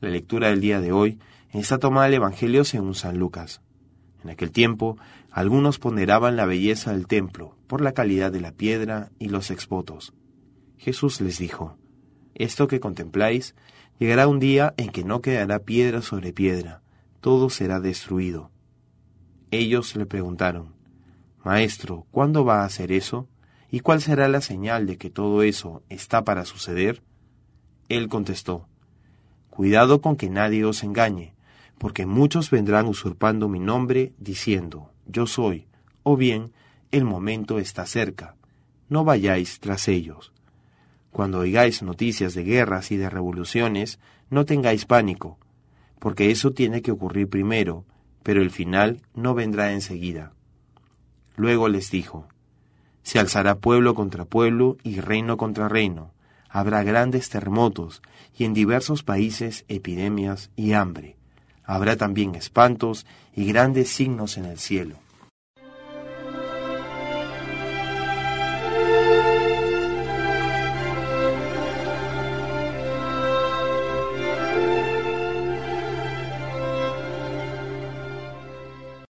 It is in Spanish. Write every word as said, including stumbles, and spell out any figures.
La lectura del día de hoy está tomada del Evangelio según San Lucas. En aquel tiempo, algunos ponderaban la belleza del templo por la calidad de la piedra y los exvotos. Jesús les dijo: Esto que contempláis, llegará un día en que no quedará piedra sobre piedra, todo será destruido. Ellos le preguntaron: Maestro, ¿cuándo va a hacer eso? ¿Y cuál será la señal de que todo eso está para suceder? Él contestó: Cuidado con que nadie os engañe, porque muchos vendrán usurpando mi nombre, diciendo: Yo soy, o bien, el momento está cerca. No vayáis tras ellos. Cuando oigáis noticias de guerras y de revoluciones, no tengáis pánico, porque eso tiene que ocurrir primero, pero el final no vendrá enseguida. Luego les dijo: Se alzará pueblo contra pueblo y reino contra reino. Habrá grandes terremotos y en diversos países epidemias y hambre. Habrá también espantos y grandes signos en el cielo.